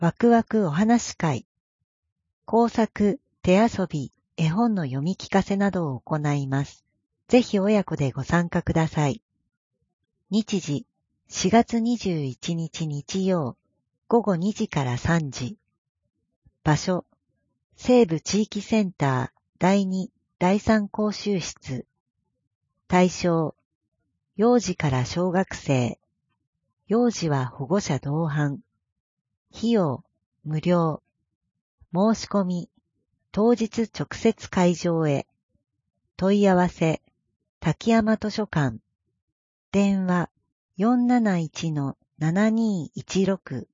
ワクワクお話会、工作、手遊び、絵本の読み聞かせなどを行います。ぜひ親子でご参加ください。日時、4月21日日曜、午後2時から3時。場所、西部地域センター第2、第3講習室。対象、幼児から小学生。幼児は保護者同伴。費用、無料。申し込み、当日直接会場へ。問い合わせ、滝山図書館。電話、471-7216